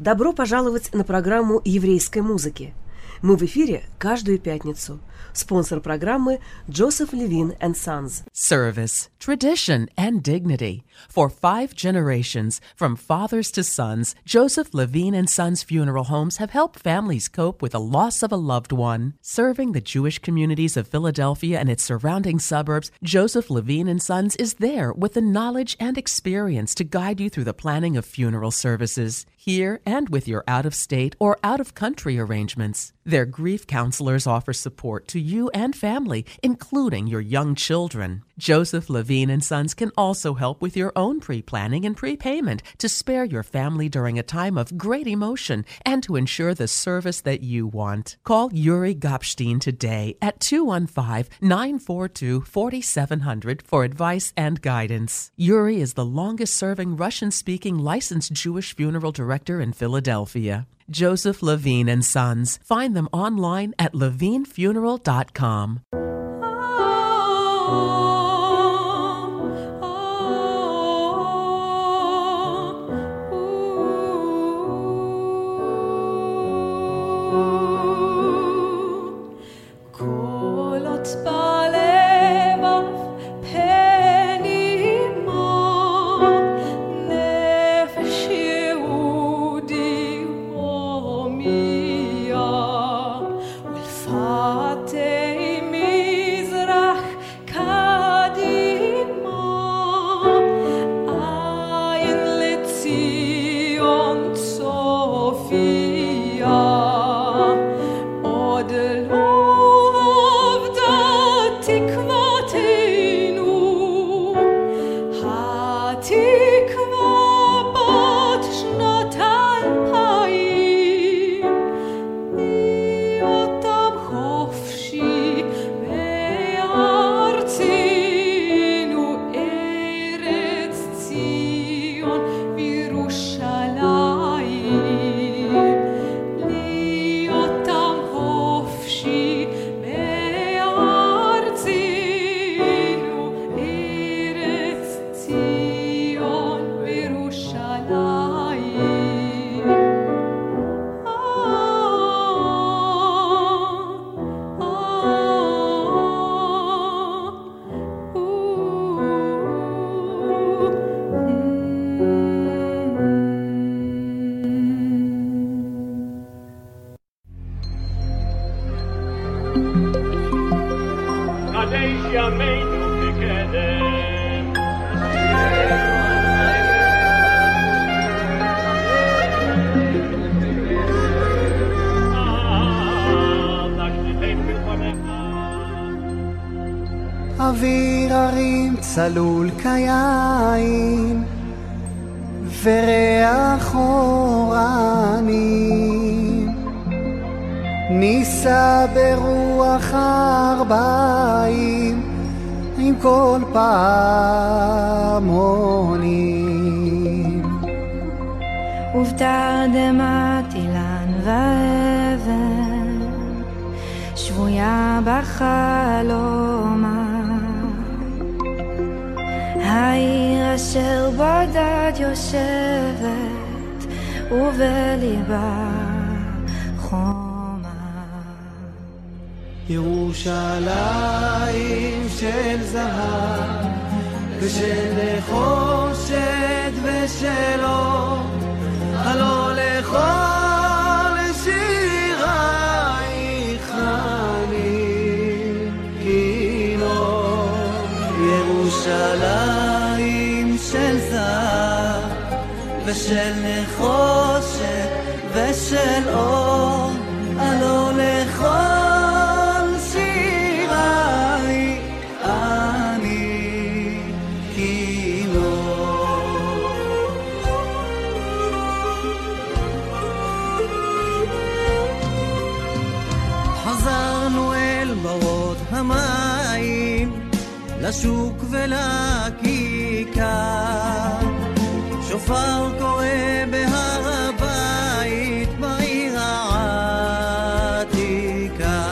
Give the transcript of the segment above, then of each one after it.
Добро пожаловать на программу еврейской музыки. Мы в эфире каждую пятницу. Спонсор программы Joseph Levine and Sons. Service, tradition, and dignity. For 5 generations, from fathers to sons, Joseph Levine and Sons Funeral Homes have helped families cope with the loss of a loved one. Serving the Jewish communities of Philadelphia and its surrounding suburbs, Joseph Levine and Sons is there with the knowledge and experience to guide you through the planning of funeral services, here and with your out-of-state or out-of-country arrangements. Their grief counselors offer support to you and family, including your young children. Joseph Levine and Sons can also help with your own pre-planning and prepayment to spare your family during a time of great emotion and to ensure the service that you want. Call Yuri Gopstein today at 215-942-4700 for advice and guidance. Yuri is the longest-serving Russian-speaking licensed Jewish funeral director in Philadelphia. Joseph Levine and Sons. Find them online at levinefuneral.com. אוויר הרים צלול כיין וריח אורנים ניסה ברוח ארבעים עם כל פעמונים ובתרדמת אילן ואבן שבויה בחלומה העיר אשר בדד יושבת ובליבה חומה ירושלים של זהב ושל נחושת ושל אור הלא לכל שירייך אני כינור ירושלים של זהב ושל נחושת ושל אור הלא לכל שירייך אני כינור חזרנו אל ברות המים לשוק ולכיכר שופר קורא בהר הבית בעיר העתיקה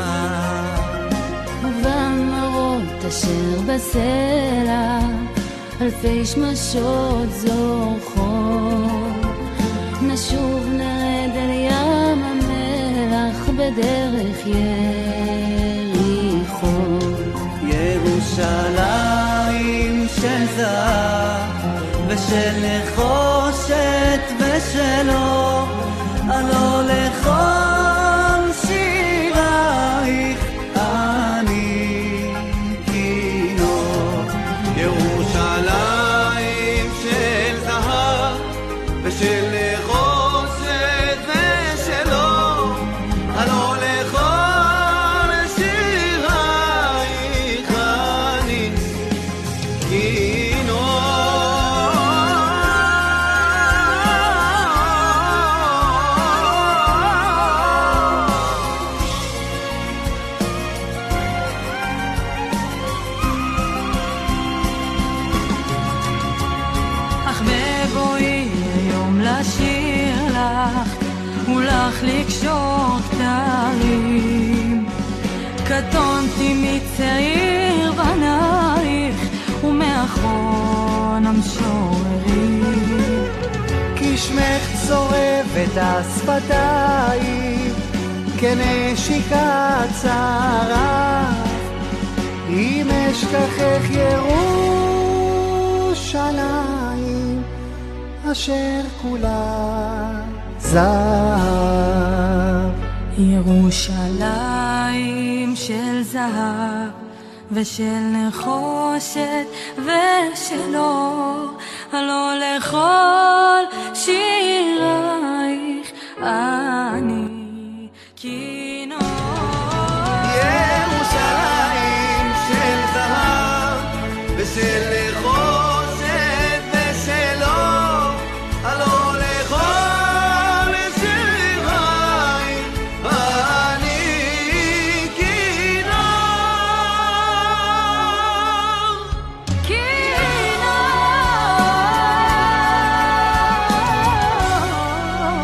ובמרות אשר בסלע אלפי שמשות זוכות נשוב ירד אל ים המלח בדרך יריחו. ירושלים של זהב ושל נחושת ושלו, הלא לכל שירייך אני כינור. ירושלים של זהב ושל נחושת ושלו, הלא לכל שירייך אני כינור. ולך לקשור כתרים, קטונתי מצעיר בנייך ומאחרון המשוררים. כי שמך צורבת השפתיים כנשיקת צרף, אם אשכחך ירושלים אשר כולה זהב. ירושלים של זהב ושל נחושת ושל אור, הלא לכל שירייך אני כינור. ירושלים של זהב ושל נחושת ושל אור, הלא לכל שירייך אני כינור.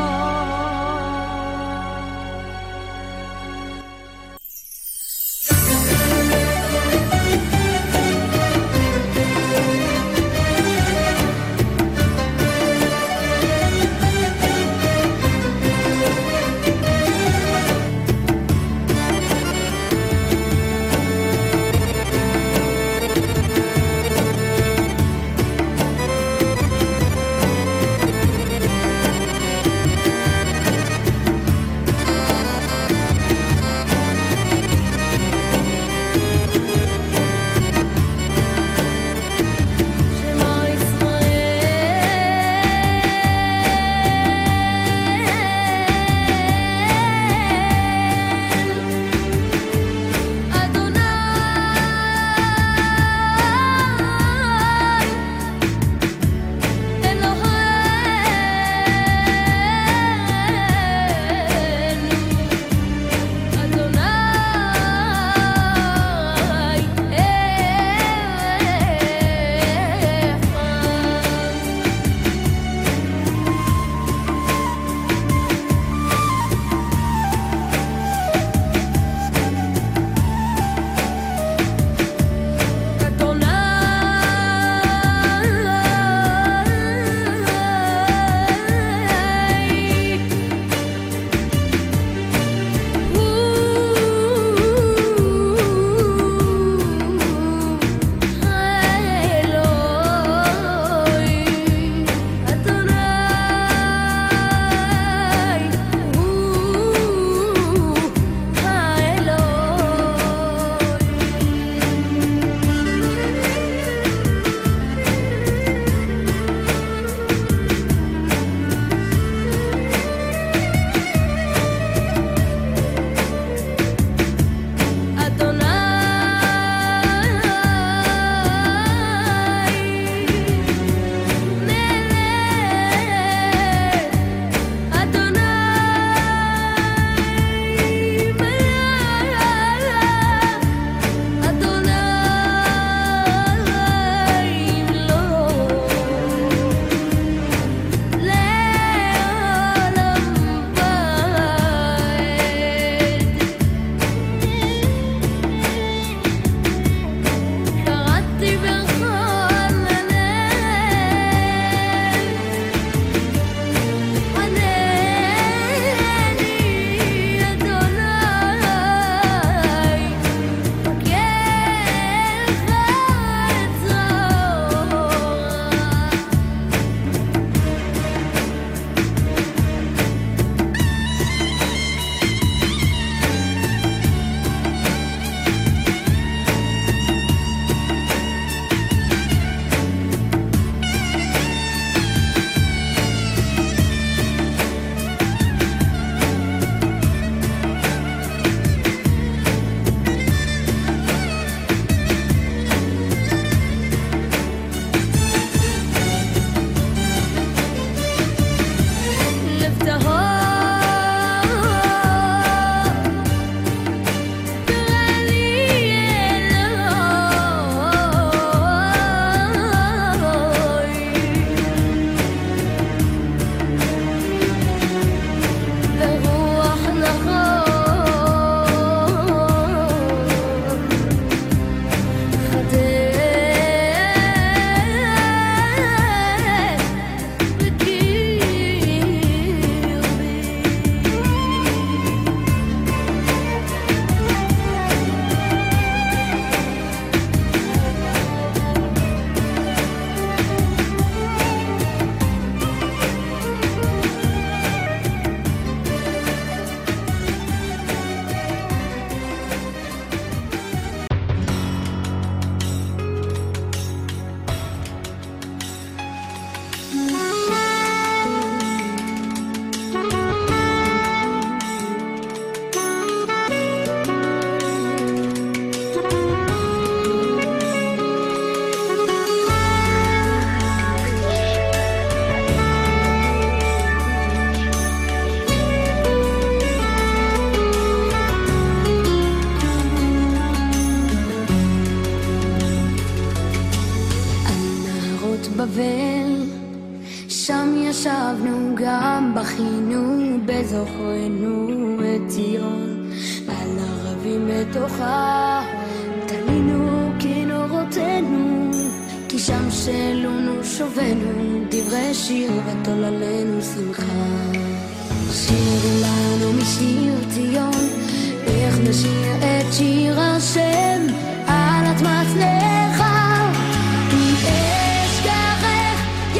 בכינו בזוכרנו את ציון, על ערבים בתוכה תלינו כנורותינו, כי שם שלונו שובנו דברי שיר ותוללנו שמחה. שיר לנו משיר ציון, איך נשיר את שיר השם על אדמת נחל. אם אשכחך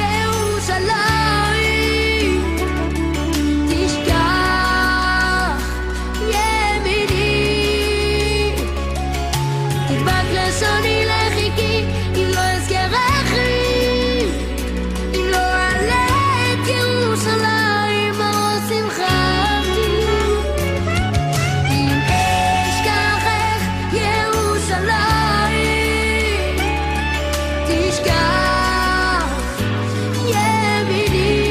ירושלים, תשכח ימיני, תדבק לשוני לחיקי, אם לא אזכרכי, אם לא אעלה את ירושלים בראש שמחתי. אם אשכחך ירושלים, תשכח ימיני,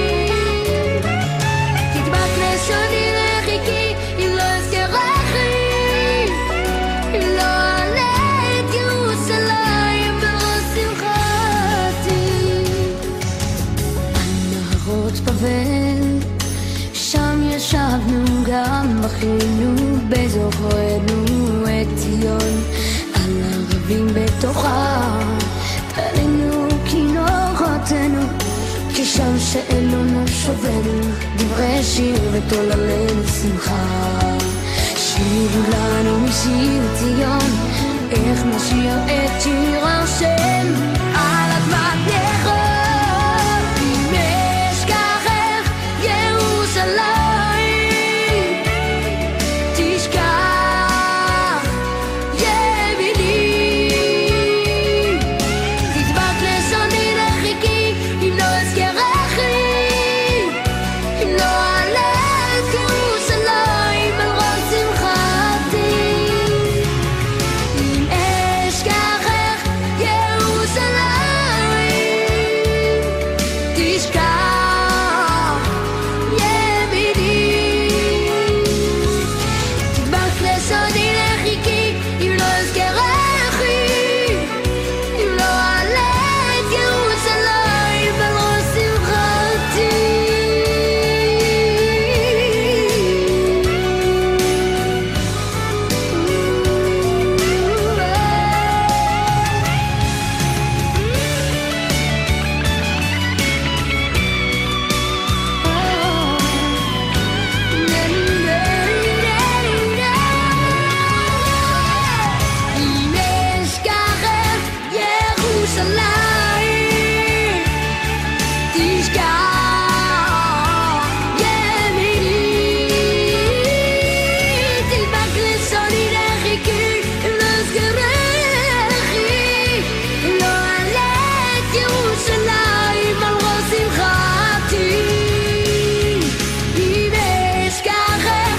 תדבק לשוני לחיקי, אם לא אזכרכי, אם לא אעלה את ירושלים בראש שמחתי. נהרות בבל, שם ישבנו גם בכינו בזוכרנו את ציון, על ערבים בתוכה תלינו כנורותינו, כי שם שאלונו שובנו דברי שיר ותוללנו שמחה. שיר לנו משיר ציון, איך נשיר את שיר השם על אדמת נחל. אם אשכחך ירושלים, תשכח ימיני, תדבק לשוני לחיקי, אם לא אזכרכי, אם לא אעלה את ירושלים על ראש שמחתי. אם אשכחך ירושלים, תשכח ימיני, תדבק לשוני לחיקי, אם לא אזכרכי, אם לא אעלה את ירושלים על ראש שמחתי. אם אשכחך ירושלים, תשכח ימיני, תדבק לשוני לחיקי, אם לא אזכרכי, אם לא אעלה את ירושלים על ראש שמחתי. אם אשכחך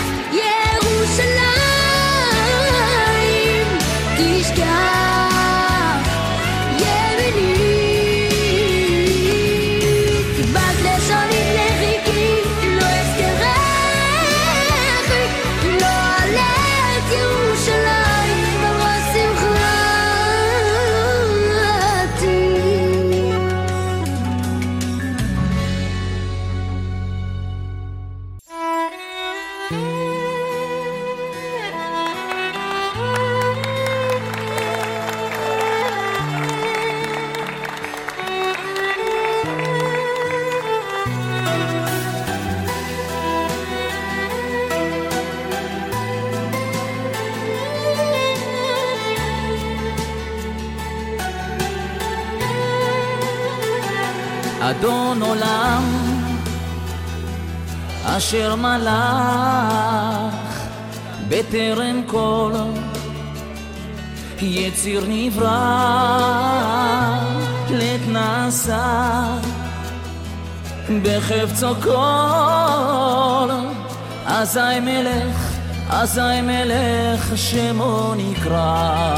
ירושלים, תשכח ימיני, תדבק לשוני לחיקי, אם לא אזכרכי, אם לא אעלה את ירושלים על ראש שמחתי. אדון עולם אשר מלך בטרם כל יציר נברא להתנסה בחפצו כל, אזי מלך שמו נקרא.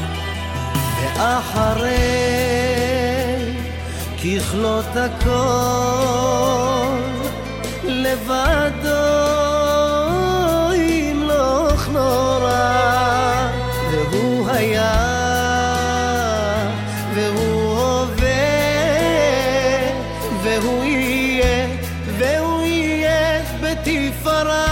ואחרי ככלות הכל לבדו ימלוך נורא, והוא היה והוא הווה והוא יהיה והוא יהיה בתפארה.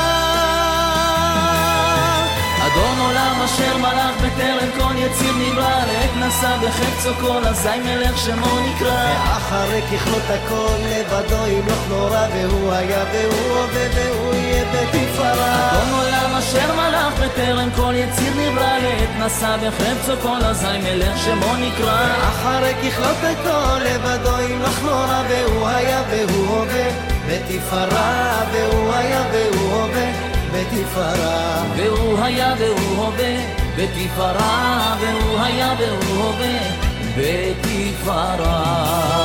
אדון עולם אשר מלך בטרם כל יציר נברא, לעת נשא בחפצו כל אזי מלך שמו נקרא. ואחרי ככלות הכל לבדו ימלוך נורא, והוא היה והוא הווה והוא יהיה בתפארה. אדון עולם אשר מלך בטרם כל יציר נברא, לעת נשא בחפצו כל אזי מלך שמו נקרא. ואחרי ככלות הכל לבדו ימלוך נורא, והוא היה והוא הווה בתפארה. והוא היה והוא הווה בתפארה. והוא היה והוא הווה בתפארה. והוא היה והוא הווה בתפארה.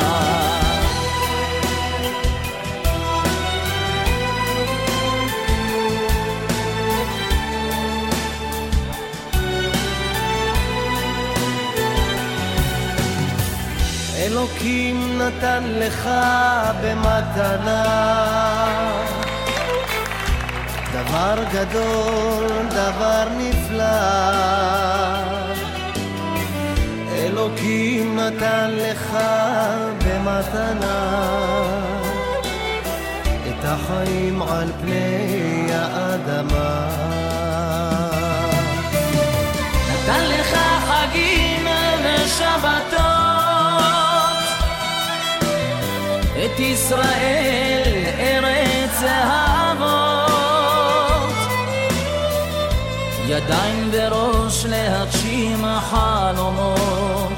אלוקים נתן לך במתנה דבר גדול, דבר נפלא. אלוקים נתן לך במתנה את החיים על פני האדמה. נתן לך חגים ושבתות, את ישראל ארץ האבות, ידיים וראש להגשים חלומות.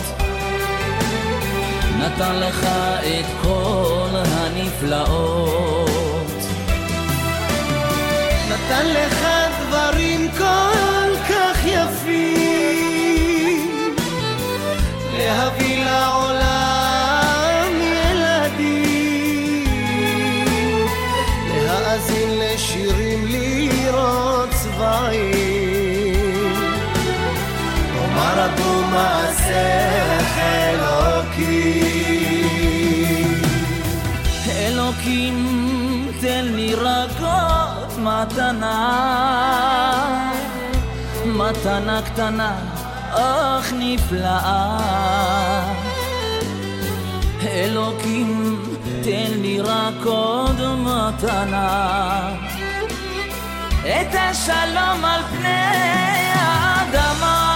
נתן לך את כל הנפלאות. נתן לך דברים כל כך יפים להביא לעולם ילדים, להאזין לשירים לראות צבעים, אומר רבו מעשך אלוקים. אלוקים תן לי רגות מתנה, מתנה קטנה אך נפלאה. אלוקים תן לי רק עוד מתנה, את השלום על פני האדמה.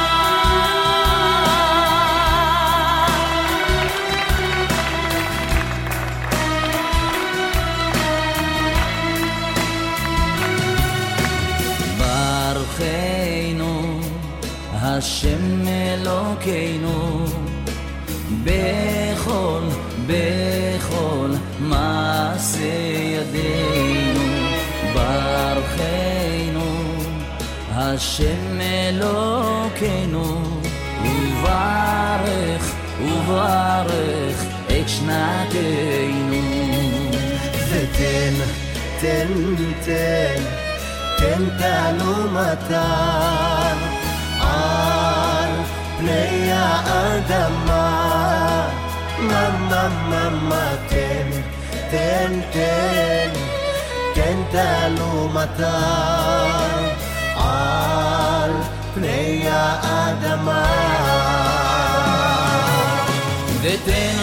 ברכנו השם אלוקינו בכל מעשה ידינו. ברכנו השם אלוקינו וברך את שנתנו. ותן תעלומתן על פני האדמה. מה תן תעלומתן על פני האדמה. ותן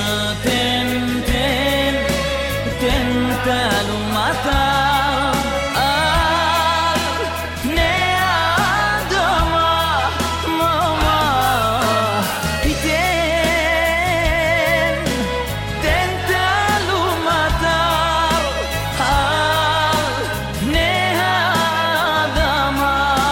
תעלומתן על פני האדמה. תן תעלומתן על פני האדמה.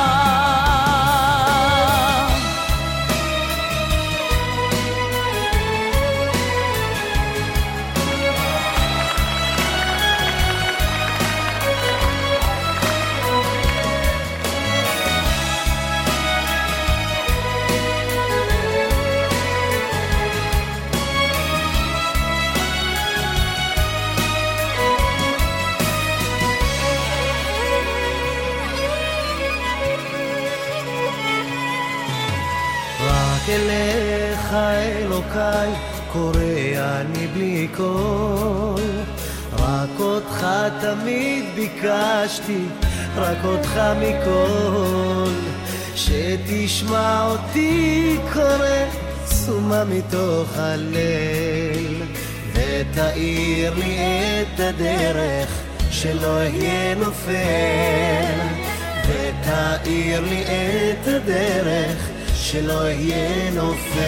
רק אליך אלוקיי קורא אני בלי קול, רק אותך תמיד ביקשתי, רק אותך מכל, שתשמע אותי קורא סומה מתוך הליל, ותאיר לי את הדרך שלא אהיה נופל, ותאיר לי את הדרך שלא אהיה נופל.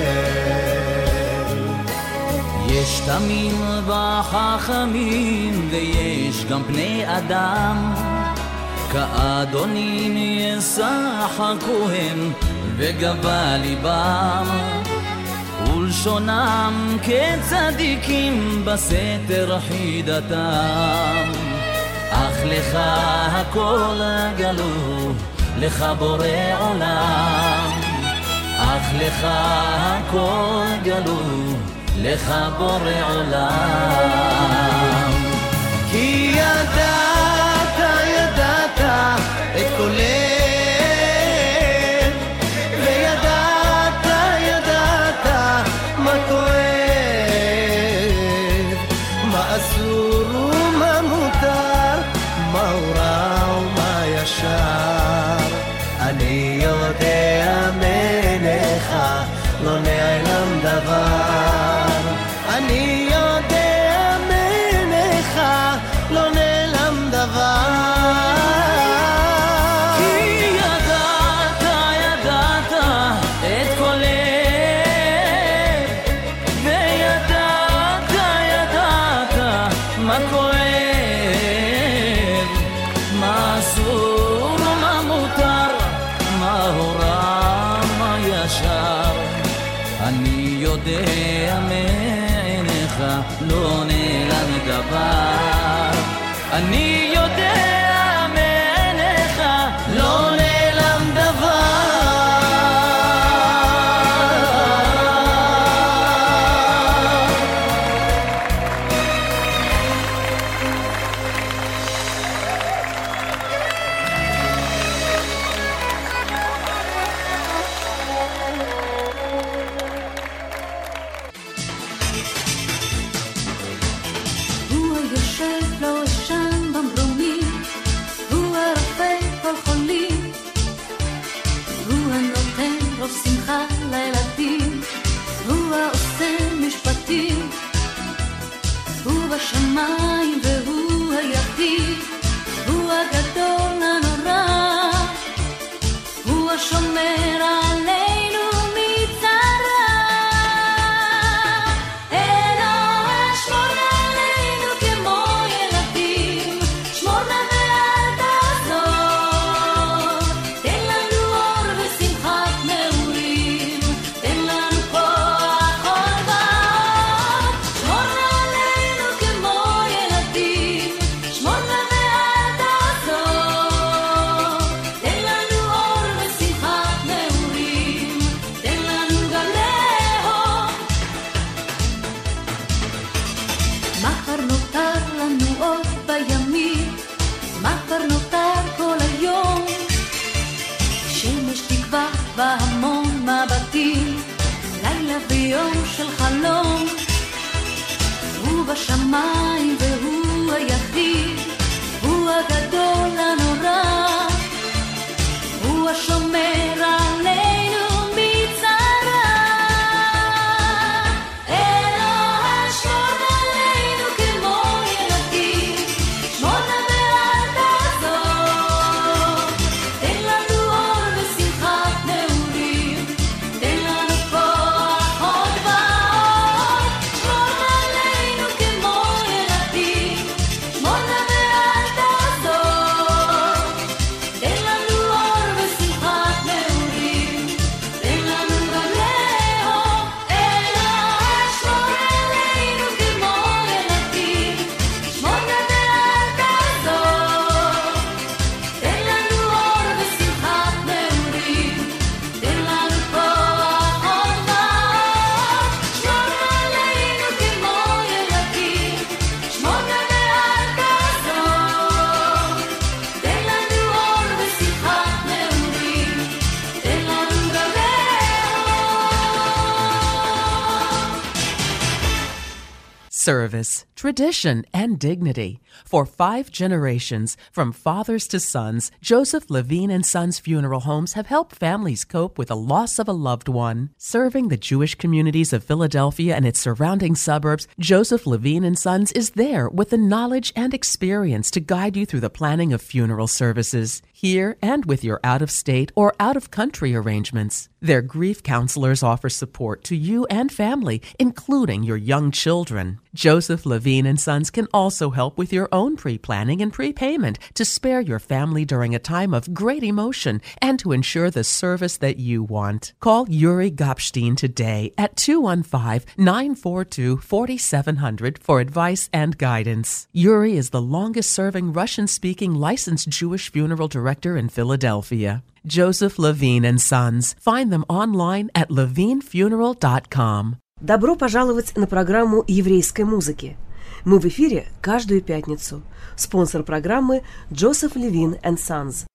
יש תמים וחכמים ויש גם בני אדם, כאדונים ישחקו הם וגבה ליבם, ולשונם כצדיקים בסתר חידתם. אך לך הכל גלו, לך בורא עולם, אך לך הכל גלו, לך בורא עולם. כי ידעת, ידעת את קולך, וידעת, ידעת מה כואב, מה אסור ומה מותר, מה הוא רע ומה ישר. אני יודע מעיניך לא נעלם דבר, אני יודע מעיניך לא נעלם דבר. כי ידעת, ידעת את קולך, וידעת, ידעת מה כואב, מה אסור ומה מותר, מה הוא רע מה ישר. אני יודע מעיניך לא נעלם דבר, אני יודע מעיניך לא נעלם דבר. בשמיים והוא היחיד, הוא הגדול הנורא, הוא השומר עלינו מצרה. אלוהי שמור עלינו כמו ילדים, שמור נא ואל תעזור, תן לנו אור ושמחת נעורים, תן לנו כוח עוד ועוד. שמור נא עלינו כמו ילדים, שמור נא ואל תעזור, תן לנו אור ושמחת נעורים, תן לנו גם לאהוב. מה כבר נותר לנו עוד בימים, מה כבר נותר כל היום? שמש תקווה בהמון מבטים, לילה ויום של חלום, הוא בשמיים והוא היחיד, הוא הגדול הנורא, הוא השומר עלינו מצרה. אלוהי שמור עלינו כמו ילדים, שמור נא ואל תעזור, תן לנו אור ושמחת נעורים, תן לנו כוח עוד ועוד. שמור עלינו כמו ילדים, שמור נא ואל service, tradition, and dignity. For 5 generations, from fathers to sons, Joseph Levine and Sons Funeral Homes have helped families cope with the loss of a loved one. Serving the Jewish communities of Philadelphia and its surrounding suburbs, Joseph Levine and Sons is there with the knowledge and experience to guide you through the planning of funeral services, here and with your out-of-state or out-of-country arrangements. Their grief counselors offer support to you and family, including your young children. Joseph Levine and Sons can also help with your own pre-planning and prepayment to spare your family during a time of great emotion and to ensure the service that you want. Call Yuri Gopstein today at 215-942-4700 for advice and guidance. Yuri is the longest-serving Russian-speaking licensed Jewish funeral director in Philadelphia. Joseph Levine and Sons. Find them online at levinefuneral.com. Добро пожаловать на программу еврейской музыки. Мы в эфире каждую пятницу. Спонсор программы Joseph Levine and Sons.